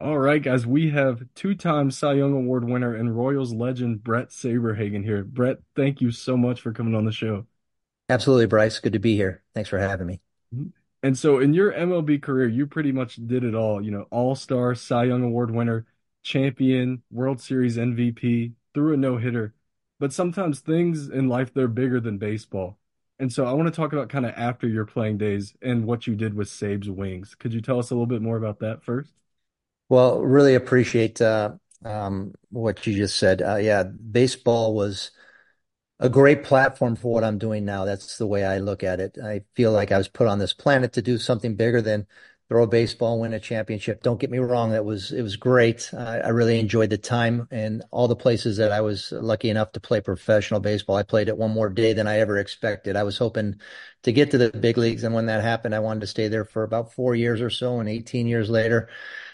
All right, guys, we have two-time Cy Young Award winner and Royals legend Brett Saberhagen here. Brett, thank you so much for coming on the show. Absolutely, Bryce. Good to be here. Thanks for having me. Mhm. And so in your MLB career, you pretty much did it all, All-Star, Cy Young Award winner, champion, World Series MVP, threw a no-hitter. But sometimes things in life, they're bigger than baseball. And so I want to talk about kind of after your playing days and what you did with Sabe's Wings. Could you tell us a little bit more about that first? Well, really appreciate what you just said. Yeah, baseball was a great platform for what I'm doing now. That's the way I look at it. I feel like I was put on this planet to do something bigger than throw a baseball, win a championship. Don't get me wrong, it was great. I really enjoyed the time and all the places that I was lucky enough to play professional baseball. I played it one more day than I ever expected. I was hoping to get to the big leagues, and when that happened, I wanted to stay there for about 4 years or so. And 18 years later,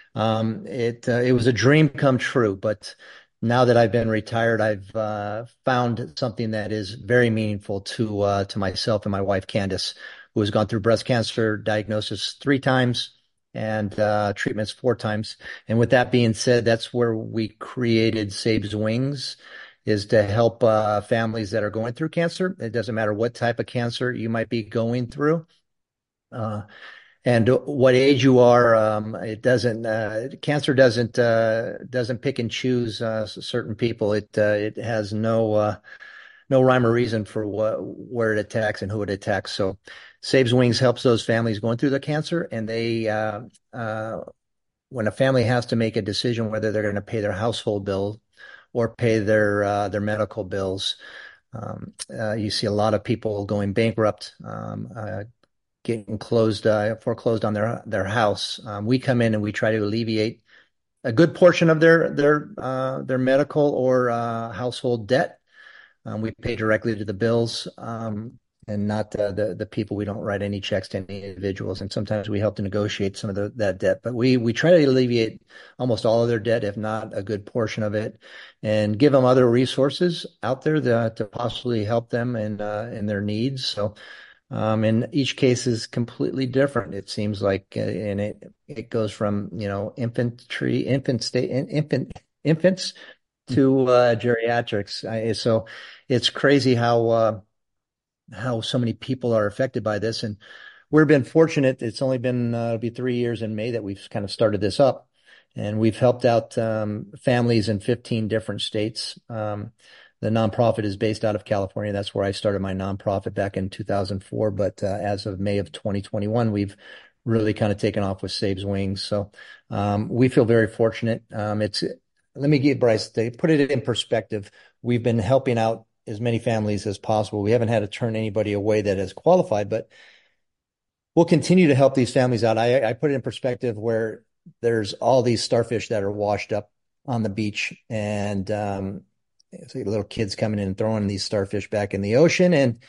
it was a dream come true. But now that I've been retired, I've found something that is very meaningful to myself and my wife Candace, who has gone through breast cancer diagnosis 3 times and treatments 4 times. And with that being said, that's where we created Sabe's Wings, is to help families that are going through cancer. It doesn't matter what type of cancer you might be going through. Uh, and what age you are, it doesn't cancer doesn't pick and choose certain people. It has no rhyme or reason for where it attacks and who it attacks. So Saves Wings helps those families going through the cancer, and they when a family has to make a decision whether they're going to pay their household bill or pay their medical bills. You see a lot of people going bankrupt, getting foreclosed on their house. We come in and we try to alleviate a good portion of their medical or household debt. We pay directly to the bills, and not the people. We don't write any checks to any individuals, and sometimes we help to negotiate some of that debt. But we try to alleviate almost all of their debt, if not a good portion of it, and give them other resources out there to possibly help them in their needs. So and each case is completely different. It seems like, and it goes from, infants to geriatrics. So it's crazy how so many people are affected by this. And we've been fortunate. It's only been it'll be 3 years in May that we've kind of started this up, and we've helped out families in 15 different states. The nonprofit is based out of California. That's where I started my nonprofit back in 2004. But as of May of 2021, we've really kind of taken off with Saves Wings. So we feel very fortunate. Let me give Bryce, to put it in perspective, we've been helping out as many families as possible. We haven't had to turn anybody away that has qualified, but we'll continue to help these families out. I put it in perspective where there's all these starfish that are washed up on the beach, and see little kids coming in and throwing these starfish back in the ocean. And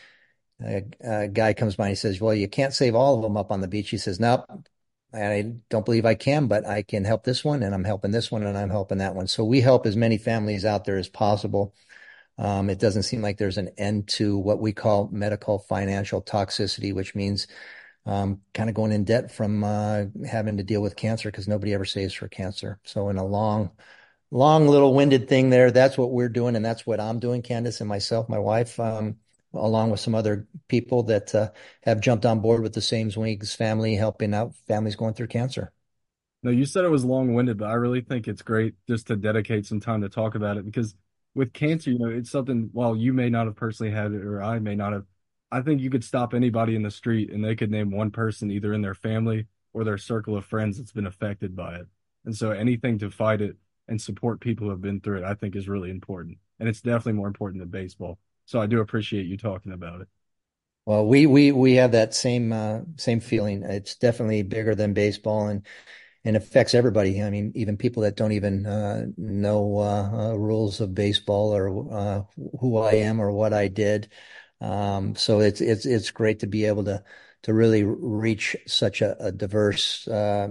a guy comes by and he says, "Well, you can't save all of them up on the beach." He says, "Nope, I don't believe I can, but I can help this one, and I'm helping this one, and I'm helping that one." So we help as many families out there as possible. It doesn't seem like there's an end to what we call medical financial toxicity, which means kind of going in debt from having to deal with cancer, because nobody ever saves for cancer. So in a long little winded thing there, that's what we're doing, and that's what I'm doing, Candace and myself, my wife, along with some other people that have jumped on board with the Same Wings family, helping out families going through cancer. No, you said it was long-winded, but I really think it's great just to dedicate some time to talk about it because with cancer, it's something, while you may not have personally had it or I may not have, I think you could stop anybody in the street and they could name one person either in their family or their circle of friends that's been affected by it. And so anything to fight it and support people who have been through it, I think is really important. And it's definitely more important than baseball. So I do appreciate you talking about it. Well, we have that same feeling. It's definitely bigger than baseball, and affects everybody. I mean, even people that don't even know rules of baseball or who I am or what I did. So it's great to be able to really reach such a diverse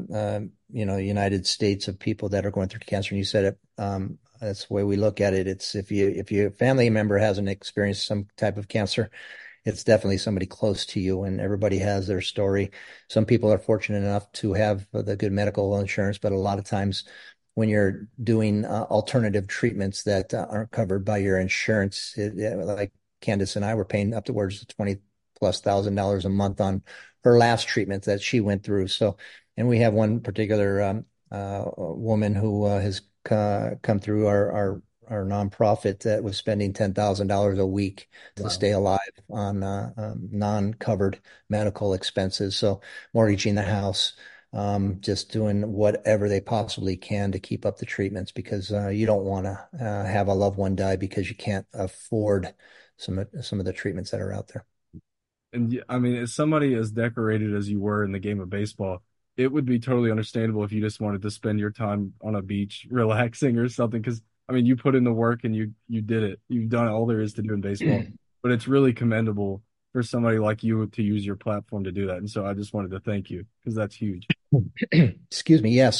United States of people that are going through cancer. And you said it. That's the way we look at it. It's if your family member hasn't experienced some type of cancer, it's definitely somebody close to you, and everybody has their story. Some people are fortunate enough to have the good medical insurance, but a lot of times when you're doing alternative treatments that aren't covered by your insurance, like Candace and I were paying upwards of 20 plus $1,000 a month on her last treatment that she went through. So, and we have one particular woman who has come through our nonprofit that was spending $10,000 a week to Wow. stay alive on non-covered medical expenses. So mortgaging the house, just doing whatever they possibly can to keep up the treatments, because you don't want to have a loved one die because you can't afford some of the treatments that are out there. And I mean, as somebody as decorated as you were in the game of baseball, it would be totally understandable if you just wanted to spend your time on a beach relaxing or something. Because I mean, you put in the work and you did it. You've done all there is to do in baseball. But it's really commendable for somebody like you to use your platform to do that. And so I just wanted to thank you because that's huge. Excuse me. Yes.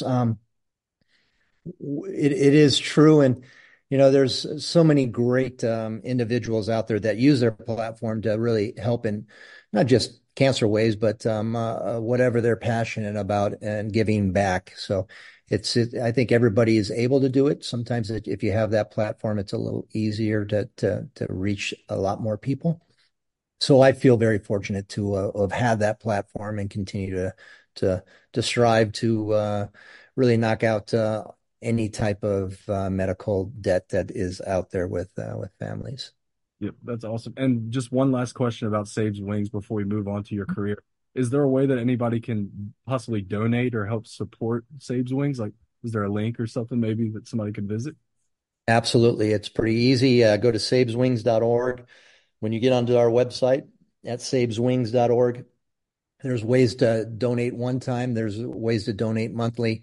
It is true, and there's so many great individuals out there that use their platform to really help in not just cancer ways, but whatever they're passionate about and giving back. So I think everybody is able to do it. Sometimes if you have that platform, it's a little easier to reach a lot more people. So I feel very fortunate to have had that platform and continue to to strive to really knock out any type of medical debt that is out there with families. Yep, that's awesome. And just one last question about Saves Wings before we move on to your career. Is there a way that anybody can possibly donate or help support Saves Wings? Like, is there a link or something maybe that somebody could visit? Absolutely, it's pretty easy. Go to saveswings.org. When you get onto our website at saveswings.org, there's ways to donate one time. There's ways to donate monthly.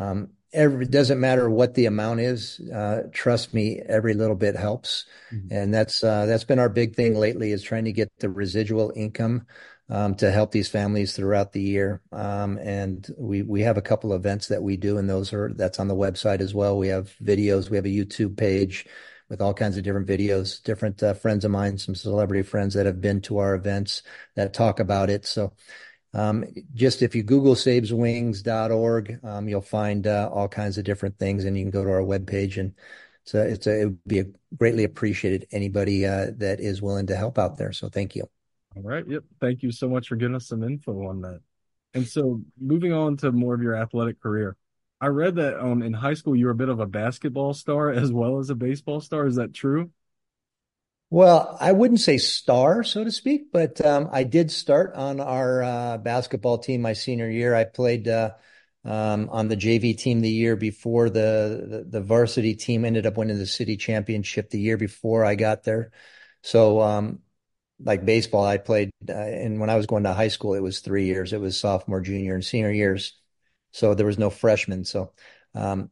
It doesn't matter what the amount is. Trust me, every little bit helps. Mhm. And that's been our big thing lately is trying to get the residual income to help these families throughout the year. And we have a couple events that we do, and that's on the website as well. We have videos. We have a YouTube page with all kinds of different videos, different friends of mine, some celebrity friends that have been to our events that talk about it. So just if you Google saveswings.org, you'll find all kinds of different things, and you can go to our webpage, and it would be greatly appreciated anybody that is willing to help out there. So thank you. All right. Yep. Thank you so much for giving us some info on that. And so moving on to more of your athletic career, I read that in high school you were a bit of a basketball star as well as a baseball star. Is that true? Well, I wouldn't say star, so to speak, but I did start on our basketball team my senior year. I played on the JV team the year before the varsity team ended up winning the city championship the year before I got there. So, like baseball, I played, and when I was going to high school, it was 3 years. It was sophomore, junior, and senior years. So there was no freshmen. So, um,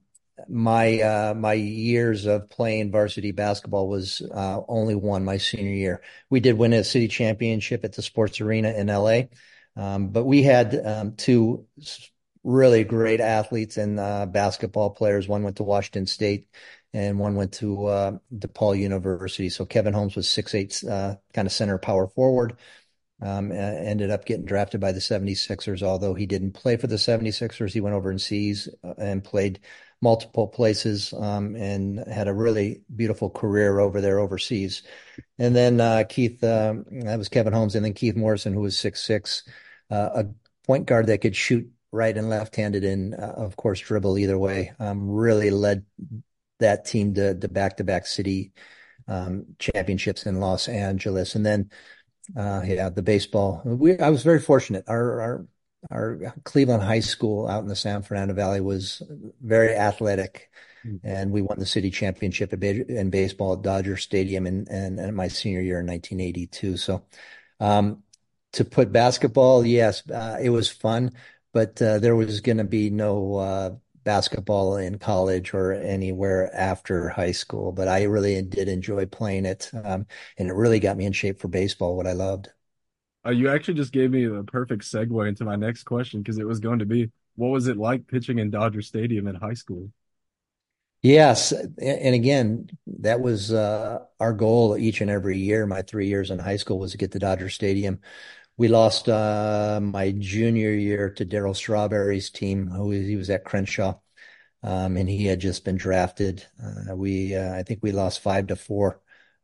my years of playing varsity basketball was only one my senior year. We did win a city championship at the Sports Arena in LA, but we had two really great athletes and basketball players. One went to Washington State, and one went to DePaul University. So Kevin Holmes was 6'8", kind of center power forward. Ended up getting drafted by the 76ers, although he didn't play for the 76ers. He went overseas and played multiple places and had a really beautiful career over there overseas. And then that was Kevin Holmes, and then Keith Morrison, who was 6'6", a point guard that could shoot right and left-handed and, of course, dribble either way. Really led that team to back-to-back city championships in Los Angeles. And then yeah, the baseball. I was very fortunate. Our Cleveland High School out in the San Fernando Valley was very athletic, Mm. and we won the city championship in baseball at Dodger Stadium in my senior year in 1982. So, um, to put basketball, yes, it was fun, but there was going to be no basketball in college or anywhere after high school. But I really did enjoy playing it, and it really got me in shape for baseball, what I loved. You actually just gave me the perfect segue into my next question because it was going to be, what was it like pitching in Dodger Stadium in high school? Yes, and again, that was our goal each and every year. My 3 years in high school was to get to Dodger Stadium. We lost my junior year to Darryl Strawberry's team, he was at Crenshaw, and he had just been drafted. I think we lost 5-4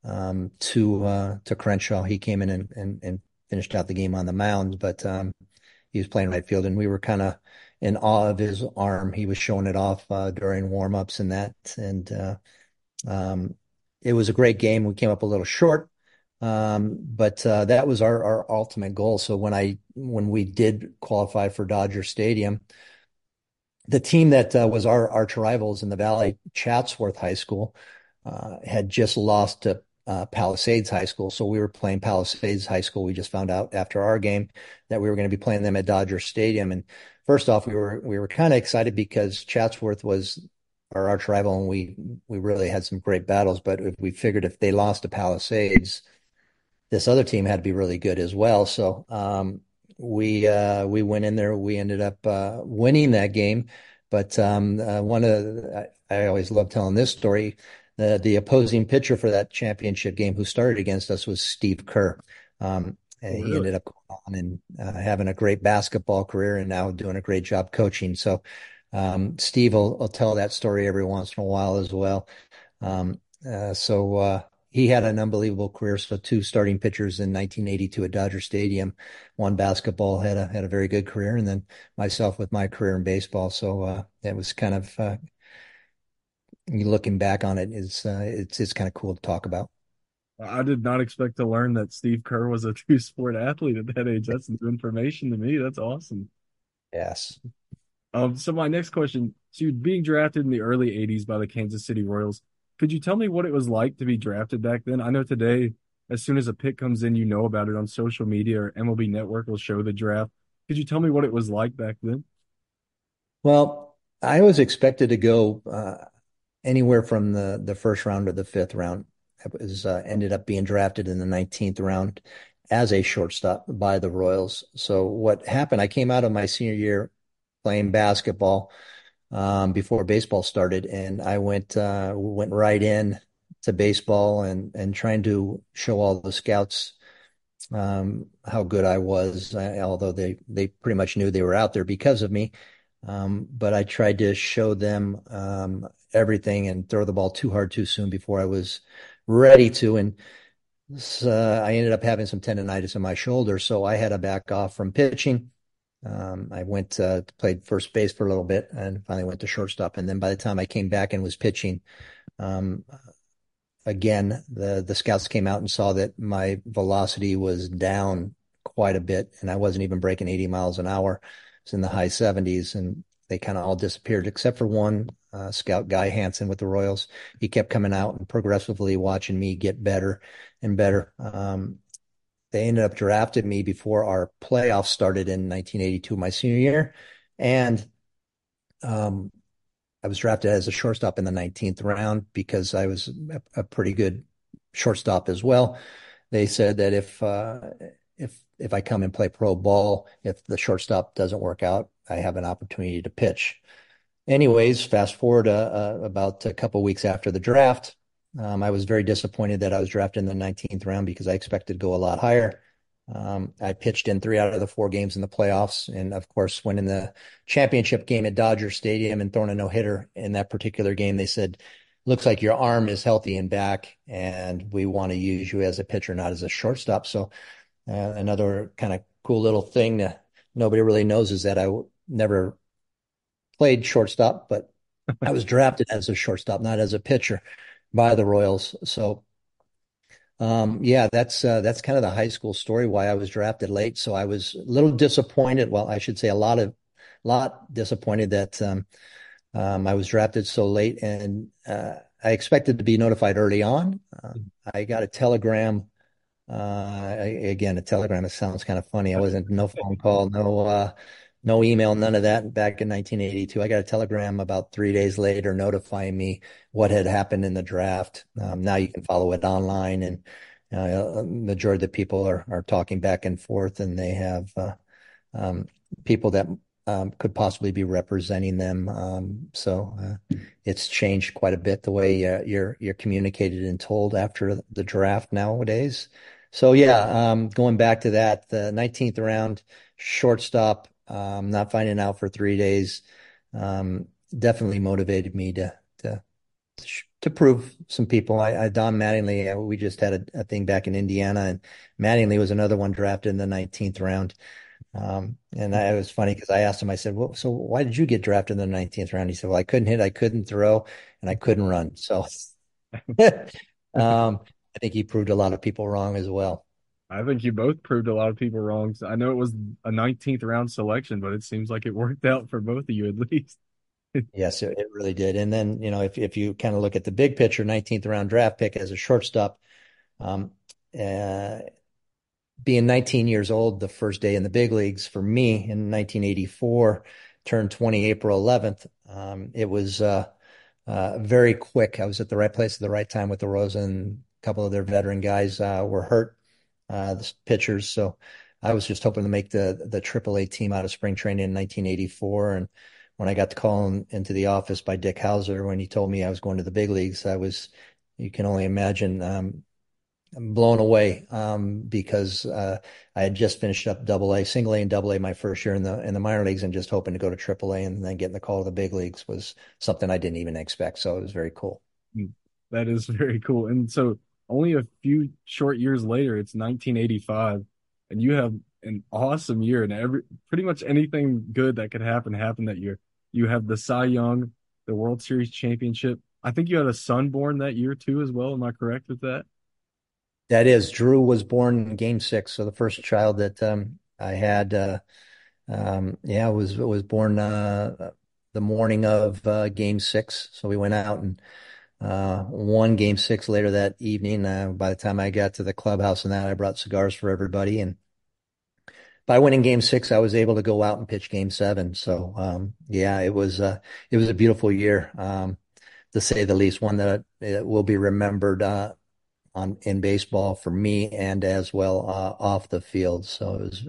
to Crenshaw. He came in and finished out the game on the mound, but he was playing right field, and we were kind of in awe of his arm. He was showing it off during warm-ups and that, and um, it was a great game. We came up a little short, but that was our ultimate goal. So when we did qualify for Dodger Stadium, the team that was our arch rivals in the Valley, Chatsworth High School, had just lost to Palisades High School. So we were playing Palisades High School. We just found out after our game that we were going to be playing them at Dodger Stadium. And first off, we were kind of excited because Chatsworth was our arch rival, and we really had some great battles. But we figured if they lost to Palisades, this other team had to be really good as well. So we went in there. We ended up winning that game. But I always love telling this story. The opposing pitcher for that championship game who started against us was Steve Kerr. And Oh, he really? ended up going on and having a great basketball career and now doing a great job coaching. So Steve will tell that story every once in a while as well. So he had an unbelievable career. So two starting pitchers in 1982 at Dodger Stadium. One basketball had a very good career, and then myself with my career in baseball. So it was kind of looking back on it is it's kind of cool to talk about. I did not expect to learn that Steve Kerr was a two-sport athlete at that age. That's new information to me. That's awesome. Yes. So my next question, so you're being drafted in the early 80s by the Kansas City Royals. Could you tell me what it was like to be drafted back then? I know today, as soon as a pick comes in, you know about it on social media or MLB Network will show the draft. Could you tell me what it was like back then? Well, I was expected to go anywhere from the first round to the fifth round. I was ended up being drafted in the 19th round as a shortstop by the Royals. So what happened? I came out of my senior year playing basketball before baseball started, and I went right in to baseball and trying to show all the scouts how good I was, although they pretty much knew they were out there because of me. But I tried to show them everything and throw the ball too hard too soon before I was ready to. And I ended up having some tendonitis in my shoulder, so I had to back off from pitching. I went played first base for a little bit and finally went to shortstop. And then by the time I came back and was pitching, um, again, the scouts came out and saw that my velocity was down quite a bit, and I wasn't even breaking 80 miles an hour. It's in the high 70s, and they kind of all disappeared except for one scout, Guy Hansen with the Royals. He kept coming out and progressively watching me get better and better. They ended up drafting me before our playoffs started in 1982, my senior year, and um, I was drafted as a shortstop in the 19th round because I was a pretty good shortstop as well. They said that if I come and play pro ball, if the shortstop doesn't work out, I have an opportunity to pitch. Anyways, fast forward about a couple weeks after the draft, I was very disappointed that I was drafted in the 19th round because I expected to go a lot higher. I pitched in 3 out of the 4 games in the playoffs, and of course, winning the championship game at Dodger Stadium and throwing a no-hitter in that particular game. They said, "Looks like your arm is healthy and back, and we want to use you as a pitcher, not as a shortstop." So, another kind of cool little thing that nobody really knows is that never played shortstop, but I was drafted as a shortstop, not as a pitcher by the Royals. So yeah, that's kind of the high school story why I was drafted late. So I was a little disappointed. Well, I should say a lot disappointed that I was drafted so late, and I expected to be notified early on. I got a telegram. Again, a telegram. It sounds kind of funny. I wasn't no phone call, no email, none of that. Back in 1982, I got a telegram about 3 days later notifying me what had happened in the draft. Now you can follow it online, and majority of the people are talking back and forth, and they have um, people that could possibly be representing them. It's changed quite a bit the way you're communicated and told after the draft nowadays. So yeah, going back to that, the 19th round shortstop, not finding out for 3 days, definitely motivated me to prove some people. Don Mattingly, we just had a thing back in Indiana, and Mattingly was another one drafted in the 19th round. It was funny because I asked him, I said, well, so why did you get drafted in the 19th round? He said, well, I couldn't hit, I couldn't throw, and I couldn't run. So I think he proved a lot of people wrong as well. I think you both proved a lot of people wrong. So I know it was a 19th round selection, but it seems like it worked out for both of you at least. Yes, it really did. And then, if you kind of look at the big picture, 19th round draft pick as a shortstop, um, uh, being 19 years old, the first day in the big leagues for me in 1984, turned 20 April 11th. It was very quick. I was at the right place at the right time with the Rosa, and a couple of their veteran guys were hurt, the pitchers. So I was just hoping to make the AAA team out of spring training in 1984. And when I got the call into the office by Dick Hauser, when he told me I was going to the big leagues, you can only imagine, blown away, because I had just finished up single A and double A my first year in the minor leagues, and just hoping to go to triple A, and then getting the call to the big leagues was something I didn't even expect. So it was very cool. That is very cool. And so only a few short years later, it's 1985, and you have an awesome year, and pretty much anything good that could happen happened that year. You have the Cy Young, the World Series championship. I think you had a son born that year too, as well. Am I correct with that? That is, Drew was born in Game 6, so the first child that I had, yeah, was born the morning of Game 6. So we went out and won Game 6 later that evening. By the time I got to the clubhouse and that, I brought cigars for everybody. And by winning Game 6, I was able to go out and pitch Game 7. So yeah, it was a beautiful year, to say the least. One that will be remembered in baseball for me, and as well off the field. So it was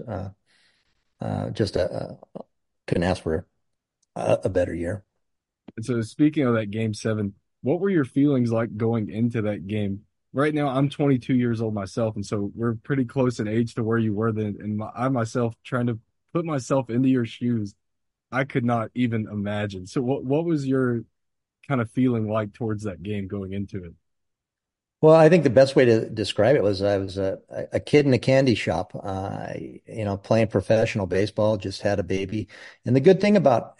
just couldn't ask for a better year. And so speaking of that game seven, what were your feelings like going into that game? Right now, I'm 22 years old myself, and so we're pretty close in age to where you were then. And I myself, trying to put myself into your shoes, I could not even imagine. So what was your kind of feeling like towards that game going into it? Well, I think the best way to describe it was I was a kid in a candy shop, playing professional baseball, just had a baby. And the good thing about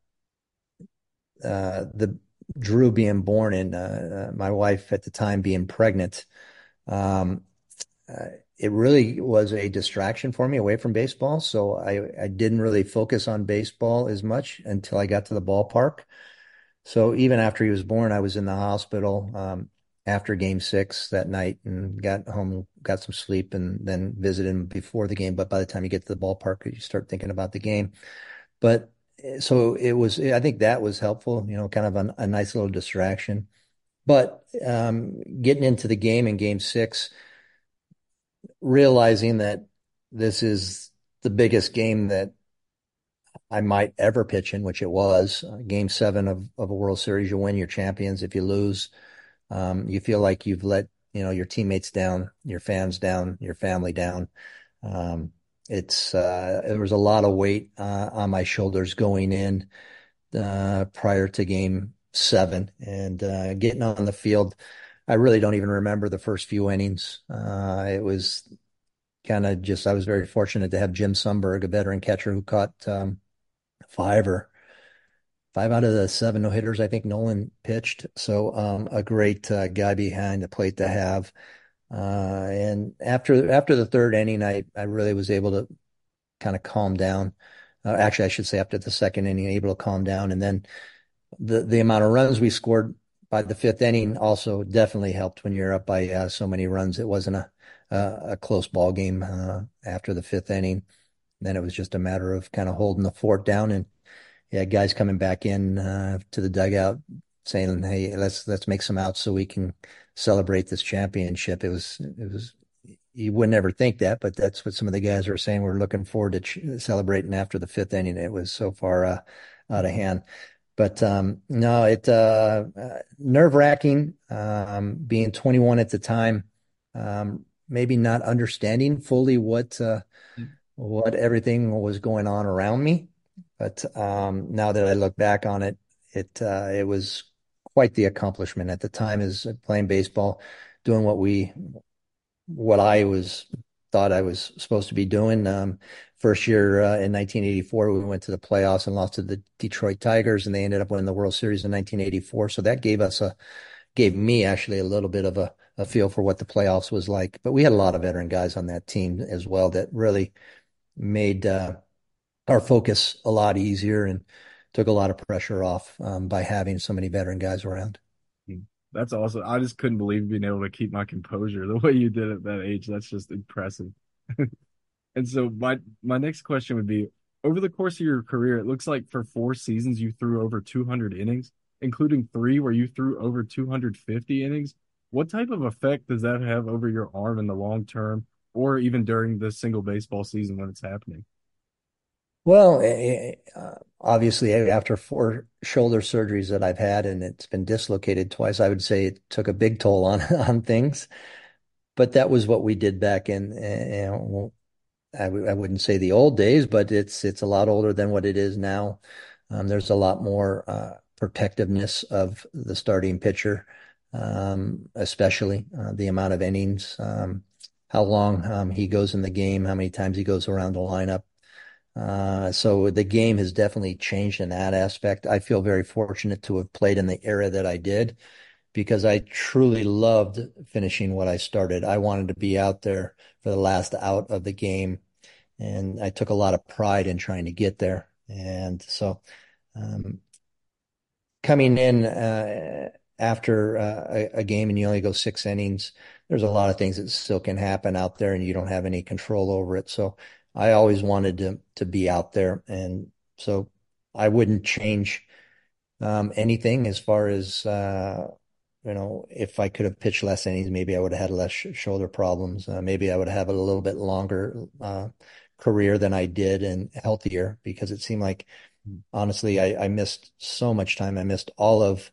the Drew being born and my wife at the time being pregnant, um, uh, it really was a distraction for me away from baseball. So I didn't really focus on baseball as much until I got to the ballpark. So even after he was born, I was in the hospital after Game 6 that night, and got home, got some sleep, and then visited him before the game. But by the time you get to the ballpark, you start thinking about the game. But so it was, I think that was helpful, kind of a nice little distraction. But getting into the game in Game 6, realizing that this is the biggest game that I might ever pitch in, which it was. Game 7 of a World Series, you win, you're champions. If you lose, you feel like you've let your teammates down, your fans down, your family down. There was a lot of weight on my shoulders going in prior to Game 7, and getting on the field. I really don't even remember the first few innings. It was kind of just, I was very fortunate to have Jim Sundberg, a veteran catcher who caught five or five out of the seven no hitters I think Nolan pitched. So a great guy behind the plate to have. And after the third inning, I really was able to kind of calm down. Actually, I should say after the second inning, able to calm down. And then the amount of runs we scored by the fifth inning also definitely helped when you're up by so many runs. It wasn't a close ball game after the fifth inning. Then it was just a matter of kind of holding the fort down, and yeah, guys coming back in to the dugout saying, "Hey, let's make some outs so we can celebrate this championship." It was you would never think that, but that's what some of the guys were saying. We're looking forward to celebrating after the fifth inning. It was so far out of hand. But no, it nerve-wracking, being 21 at the time, maybe not understanding fully what everything was going on around me. But now that I look back on it, it was quite the accomplishment at the time is playing baseball, doing what I was thought I was supposed to be doing. First year in 1984, we went to the playoffs and lost to the Detroit Tigers, and they ended up winning the World Series in 1984. So that gave me actually a little bit of a feel for what the playoffs was like. But we had a lot of veteran guys on that team as well that really made our focus a lot easier and took a lot of pressure off by having so many veteran guys around. That's awesome. I just couldn't believe being able to keep my composure the way you did at that age. That's just impressive. And so my next question would be, over the course of your career, it looks like for 4 seasons you threw over 200 innings, including three where you threw over 250 innings. What type of effect does that have over your arm in the long term, or even during the single baseball season when it's happening? Well, obviously, after four shoulder surgeries that I've had, and it's been dislocated twice, I would say it took a big toll on on things. But that was what we did back in, well, I wouldn't say the old days, but it's a lot older than what it is now. There's a lot more protectiveness of the starting pitcher, especially the amount of innings, how long he goes in the game, how many times he goes around the lineup. So the game has definitely changed in that aspect. I feel very fortunate to have played in the era that I did because I truly loved finishing what I started. I wanted to be out there for the last out of the game, and I took a lot of pride in trying to get there. And so, um, coming in after a game and you only go 6 innings, there's a lot of things that still can happen out there, and you don't have any control over it. So I always wanted to be out there, and so I wouldn't change anything as far as if I could have pitched less innings, maybe I would have had less shoulder problems. Maybe I would have a little bit longer career than I did and healthier because it seemed like honestly I missed so much time. I missed all of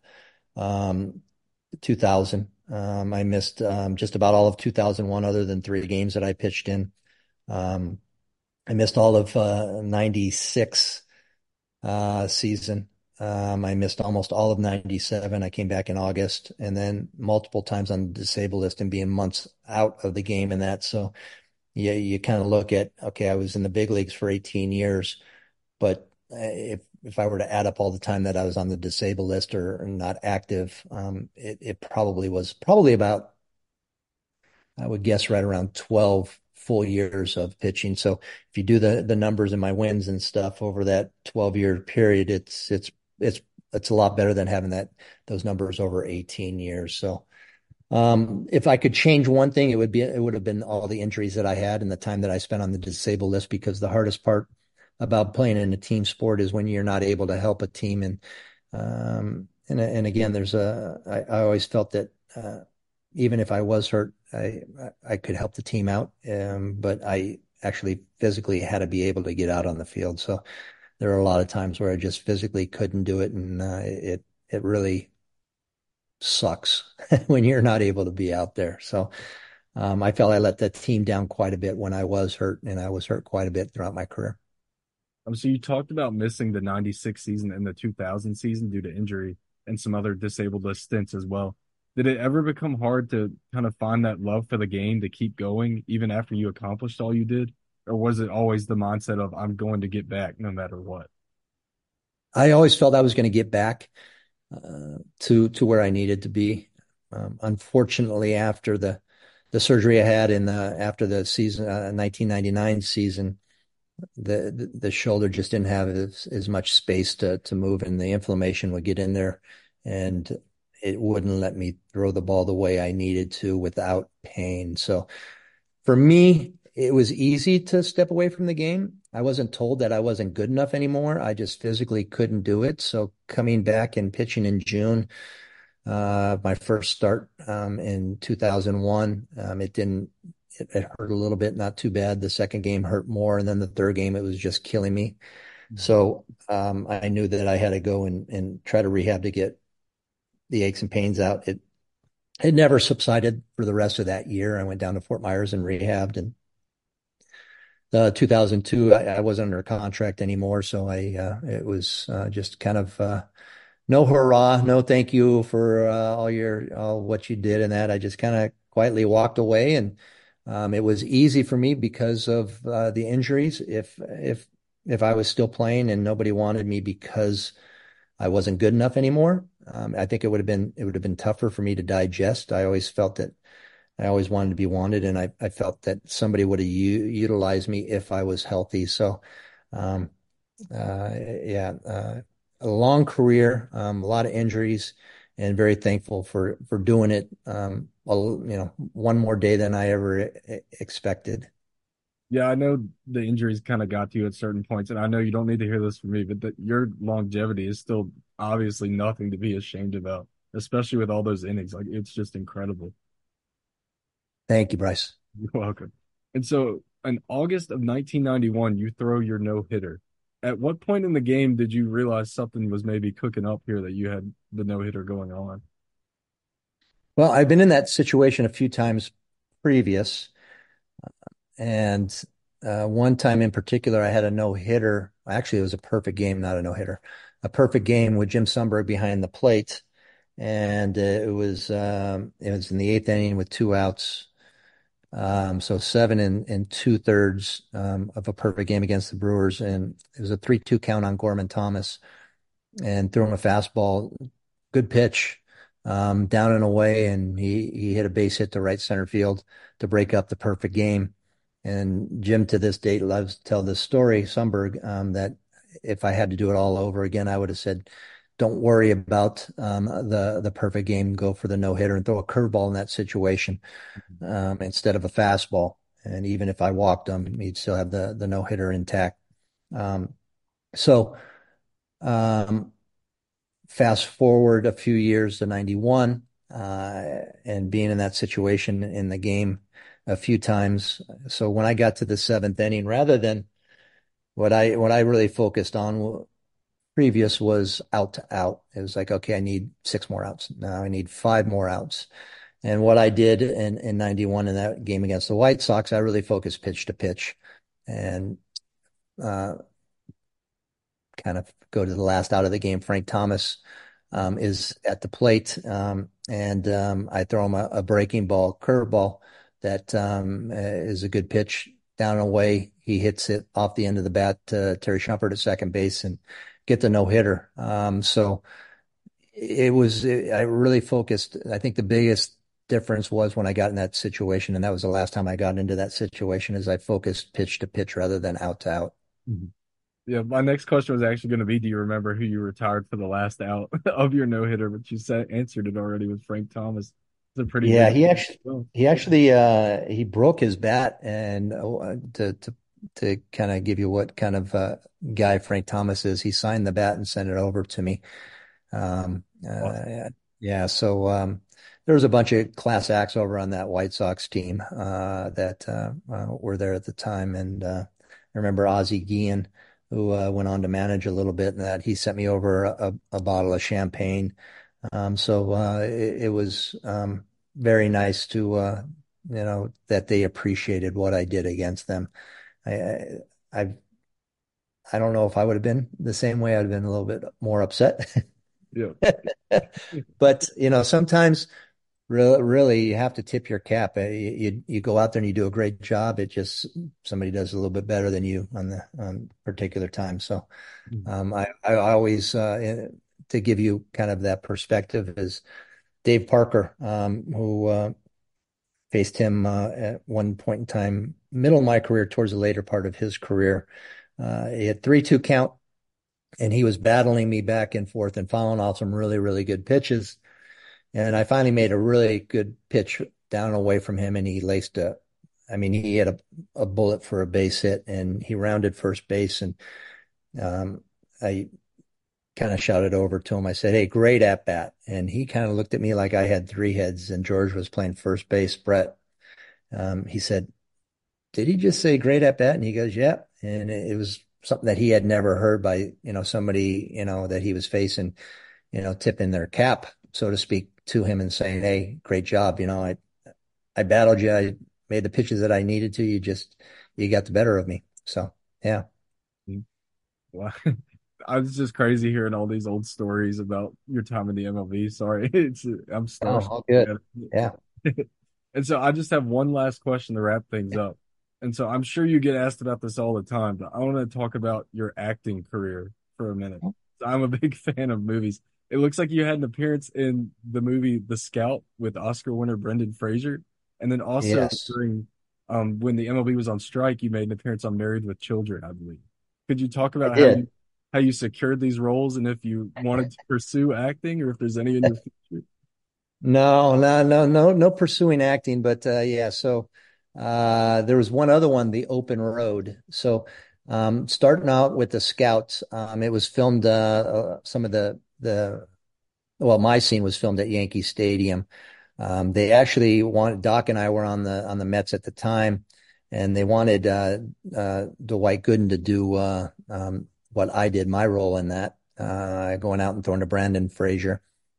2000. I missed just about all of 2001 other than 3 games that I pitched in. Um, I missed all of 96 season. I missed almost all of 97. I came back in August and then multiple times on the disabled list and being months out of the game and that. So yeah, you kind of look at, okay, I was in the big leagues for 18 years, but if I were to add up all the time that I was on the disabled list or not active, it probably was about, I would guess right around 12 full years of pitching. So if you do the numbers and my wins and stuff over that 12-year period, it's a lot better than having those numbers over 18 years. So if I could change one thing, it would have been all the injuries that I had and the time that I spent on the disabled list, because the hardest part about playing in a team sport is when you're not able to help a team. And again, I always felt that even if I was hurt, I could help the team out. But I actually physically had to be able to get out on the field. So there are a lot of times where I just physically couldn't do it, and it really sucks when you're not able to be out there. So I felt I let that team down quite a bit when I was hurt, and I was hurt quite a bit throughout my career. So you talked about missing the 96 season and the 2000 season due to injury and some other disabled list stints as well. Did it ever become hard to kind of find that love for the game to keep going even after you accomplished all you did? Or was it always the mindset of I'm going to get back no matter what? I always felt I was going to get back to where I needed to be. Unfortunately, after the surgery I had after the season 1999 season, the shoulder just didn't have as much space to move, and the inflammation would get in there, and it wouldn't let me throw the ball the way I needed to without pain. So for me, it was easy to step away from the game. I wasn't told that I wasn't good enough anymore. I just physically couldn't do it. So coming back and pitching in June, my first start in 2001, it hurt a little bit, not too bad. The second game hurt more, and then the third game it was just killing me. So I knew that I had to go and try to rehab to get the aches and pains out. It never subsided for the rest of that year. I went down to Fort Myers and rehabbed. And 2002, I wasn't under contract anymore, so it was just kind of no hurrah, no thank you for all what you did and that. I just kind of quietly walked away, and it was easy for me because of the injuries. If I was still playing and nobody wanted me because I wasn't good enough anymore, I think it would have been tougher for me to digest. I always felt that I always wanted to be wanted, and I felt that somebody would have utilized me if I was healthy. So, um, yeah, a long career, a lot of injuries, and very thankful for doing it. One more day than I ever expected. Yeah, I know the injuries kind of got to you at certain points, and I know you don't need to hear this from me, but that your longevity is still obviously nothing to be ashamed about, especially with all those innings. Like it's just incredible. Thank you, Bryce. You're welcome. And so in August of 1991, you throw your no hitter. At what point in the game did you realize something was maybe cooking up here that you had the no hitter going on? Well, I've been in that situation a few times previous, and one time in particular, I had a no hitter. Actually, it was a perfect game, not a no hitter. A perfect game with Jim Sundberg behind the plate, and it was in the eighth inning with two outs. So seven and two-thirds of a perfect game against the Brewers, and it was a 3-2 count on Gorman Thomas, and threw him a fastball, good pitch, down and away, and he hit a base hit to right center field to break up the perfect game. And Jim to this date loves to tell this story, Sundberg, that if I had to do it all over again, I would have said, "Don't worry about the perfect game. Go for the no hitter and throw a curveball in that situation instead of a fastball. And even if I walked him, he'd still have the no hitter intact." Um, so um, fast forward a few years to 91, and being in that situation in the game a few times. So when I got to the seventh inning, rather than what I really focused on previous was out to out. It was like, okay, I need six more outs. Now I need five more outs. And what I did in 91 in that game against the White Sox, I really focused pitch to pitch and uh, kind of go to the last out of the game. Frank Thomas is at the plate, and I throw him a breaking ball, curveball that is a good pitch down and away. He hits it off the end of the bat to Terry Shumpert at second base and get the no hitter. So I really focused. I think the biggest difference was when I got in that situation, and that was the last time I got into that situation, is I focused pitch to pitch rather than out to out. Mhm. Yeah, my next question was actually going to be, do you remember who you retired for the last out of your no hitter? But you said answered it already with Frank Thomas. It's a pretty Yeah, big. he broke his bat, and to kind of give you what kind of guy Frank Thomas is, he signed the bat and sent it over to me. Yeah, so there was a bunch of class acts over on that White Sox team that were there at the time, and I remember Ozzie Guillen, who went on to manage a little bit, and that he sent me over a bottle of champagne. So it was very nice to that they appreciated what I did against them. I I I don't know if I would have been the same way. I'd have been a little bit more upset. Yeah. But sometimes really you have to tip your cap. You go out there and you do a great job. It just somebody does a little bit better than you on particular time. So I always to give you kind of that perspective is Dave Parker, who faced him at one point in time, middle of my career, towards the later part of his career. He had 3-2 count, and he was battling me back and forth and fouling off some really, really good pitches. And I finally made a really good pitch down and away from him, and he laced I mean, he had a bullet for a base hit, and he rounded first base. And I kind of shouted over to him. I said, "Hey, great at bat." And he kind of looked at me like I had three heads, and George was playing first base, Brett. He said, "Did he just say great at bat?" And he goes, "Yeah." And it was something that he had never heard by, somebody, that he was facing, tipping their cap, so to speak, to him and saying, "Hey, great job. I battled you. I made the pitches that I needed to. You got the better of me." So, yeah. Wow. I was just crazy hearing all these old stories about your time in the MLB. Sorry, I'm Oh, starstruck. all good. Yeah. And so I just have one last question to wrap things up. And so I'm sure you get asked about this all the time, but I want to talk about your acting career for a minute. I'm a big fan of movies. It looks like you had an appearance in the movie The Scout with Oscar winner Brendan Fraser. And then also Yes. during when the MLB was on strike, you made an appearance on Married with Children, I believe. Could you talk I about did. how you secured these roles and if you wanted to pursue acting or if there's any in your future? No, no, no, no, no pursuing acting, but yeah. So there was one other one, The Open Road. So starting out with the Scouts, it was filmed. Some of the well, my scene was filmed at Yankee Stadium. They actually wanted Doc and I were on the Mets at the time, and they wanted Dwight Gooden to do what I did, my role in that, going out and throwing to Brandon Frazier,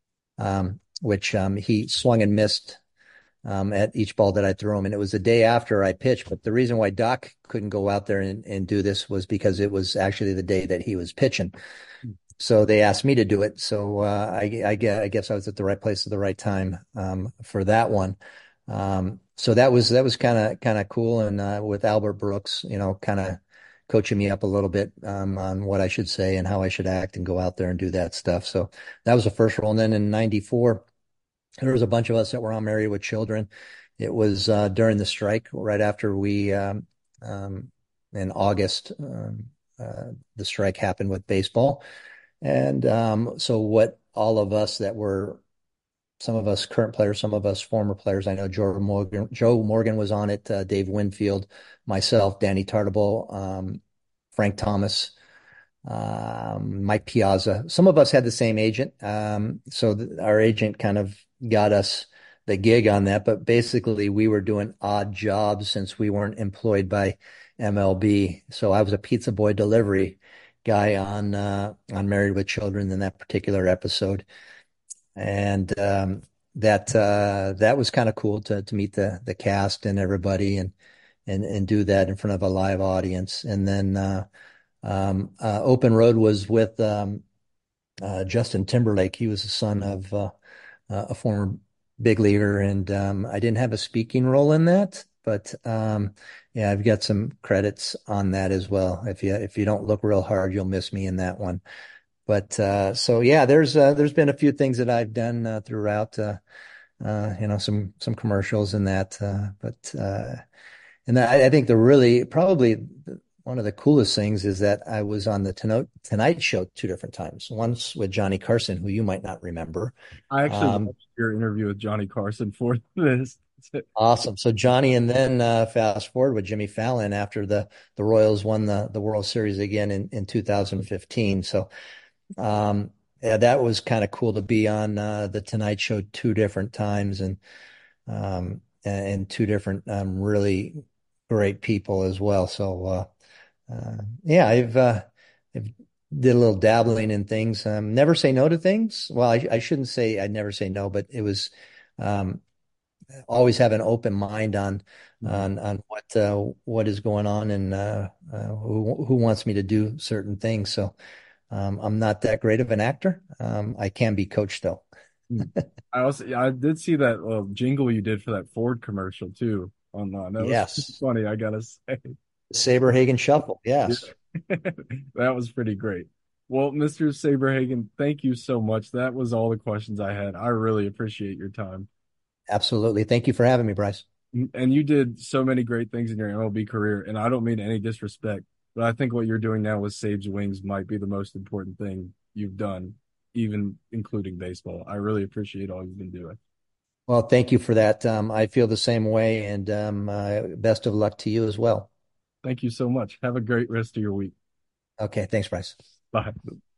which he swung and missed at each ball that I threw him. And it was the day after I pitched. But the reason why Doc couldn't go out there and do this was because it was actually the day that he was pitching. So they asked me to do it. So I guess I was at the right place at the right time for that one. So that was kind of cool. And with Albert Brooks, kind of coaching me up a little bit on what I should say and how I should act and go out there and do that stuff. So that was the first role. And then in '94, there was a bunch of us that were on Married with Children. It was during the strike, right after we in August, the strike happened with baseball. And so what all of us that were, some of us current players, some of us former players, I know Joe Morgan was on it, Dave Winfield, myself, Danny Tartabull, Frank Thomas, Mike Piazza. Some of us had the same agent. So our agent kind of got us the gig on that, but basically we were doing odd jobs since we weren't employed by MLB. So I was a pizza boy delivery guy on Married with Children in that particular episode. And that was kind of cool to meet the cast and everybody and do that in front of a live audience. And then Open Road was with Justin Timberlake. He was the son of a former big leaguer, and I didn't have a speaking role in that, but yeah, I've got some credits on that as well. If you don't look real hard, you'll miss me in that one. But so yeah, there's been a few things that I've done throughout, some commercials and that, but and I think the really probably one of the coolest things is that I was on the Tonight Show two different times. Once with Johnny Carson, who you might not remember. I actually Um, watched your interview with Johnny Carson for this. awesome. So Johnny, and then fast forward with Jimmy Fallon after the Royals won the World Series again in 2015. So yeah, that was kind of cool to be on the Tonight Show two different times and two different really great people as well. So yeah, I've did a little dabbling in things. Never say no to things. Well, I shouldn't say I'd never say no, but it was um, always have an open mind on what is going on and who wants me to do certain things. So I'm not that great of an actor. I can be coached though. I did see that jingle you did for that Ford commercial too online. That was Yes. funny, I gotta say. Saberhagen Shuffle. Yeah. Yes. That was pretty great. Well, Mr. Saberhagen, thank you so much. That was all the questions I had. I really appreciate your time. Absolutely. Thank you for having me, Bryce. And you did so many great things in your MLB career, and I don't mean any disrespect, but I think what you're doing now with Sabe's Wings might be the most important thing you've done, even including baseball. I really appreciate all you've been doing. Well, thank you for that. I feel the same way, and best of luck to you as well. Thank you so much. Have a great rest of your week. Okay. Thanks, Bryce. Bye.